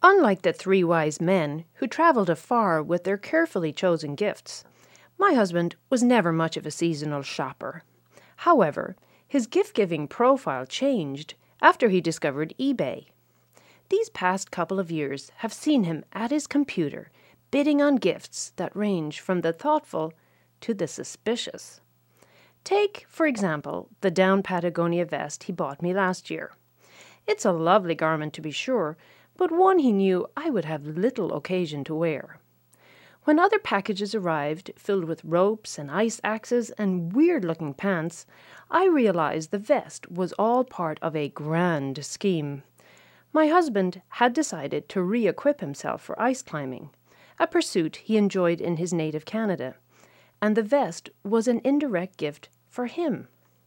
Unlike the three wise men who traveled afar with their carefully chosen gifts, my husband was never much of a seasonal shopper. However, his gift-giving profile changed after he discovered eBay. These past couple of years have seen him at his computer bidding on gifts that range from the thoughtful to the suspicious. Take, for example, the down Patagonia vest he bought me last year. It's a lovely garment to be sure, but one he knew I would have little occasion to wear. When other packages arrived, filled with ropes and ice axes and weird-looking pants, I realized the vest was all part of a grand scheme. My husband had decided to re-equip himself for ice climbing, a pursuit he enjoyed in his native Canada, and the vest was an indirect gift for him.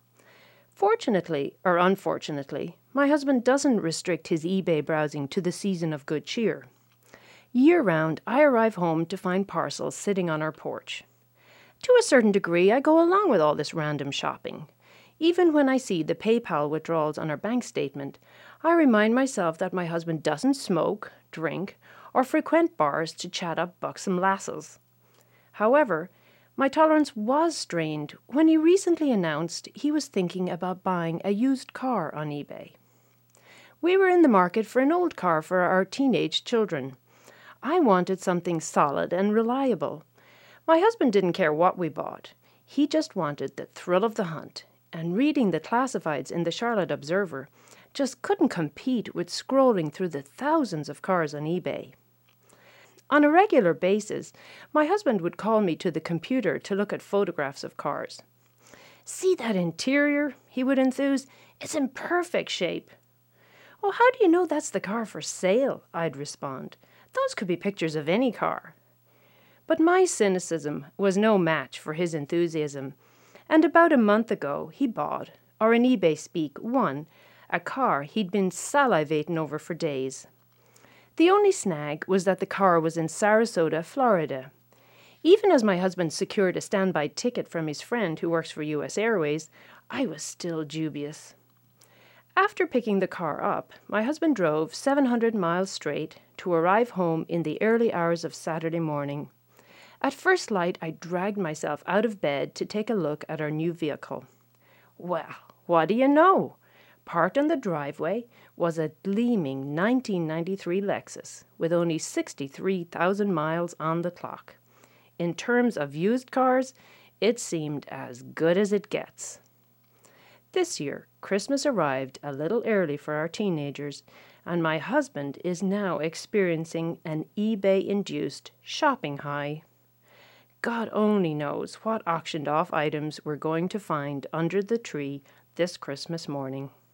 Fortunately, or unfortunately, my husband doesn't restrict his eBay browsing to the season of good cheer. Year-round, I arrive home to find parcels sitting on our porch. To a certain degree, I go along with all this random shopping. Even when I see the PayPal withdrawals on our bank statement, I remind myself that my husband doesn't smoke, drink, or frequent bars to chat up buxom lasses. However, my tolerance was strained when he recently announced he was thinking about buying a used car on eBay. We were in the market for an old car for our teenage children. I wanted something solid and reliable. My husband didn't care what we bought. He just wanted the thrill of the hunt, and reading the classifieds in the Charlotte Observer just couldn't compete with scrolling through the thousands of cars on eBay. On a regular basis, my husband would call me to the computer to look at photographs of cars. "See that interior?" he would enthuse. "It's in perfect shape." "Oh, how do you know that's the car for sale?" I'd respond. "Those could be pictures of any car." But my cynicism was no match for his enthusiasm, and about a month ago he bought, or in eBay speak, won, a car he'd been salivating over for days. The only snag was that the car was in Sarasota, Florida. Even as my husband secured a standby ticket from his friend who works for U.S. Airways, I was still dubious. After picking the car up, my husband drove 700 miles straight to arrive home in the early hours of Saturday morning. At first light, I dragged myself out of bed to take a look at our new vehicle. Well, what do you know? Parked in the driveway was a gleaming 1993 Lexus with only 63,000 miles on the clock. In terms of used cars, it seemed as good as it gets. This year, Christmas arrived a little early for our teenagers, and my husband is now experiencing an eBay-induced shopping high. God only knows what auctioned-off items we're going to find under the tree this Christmas morning.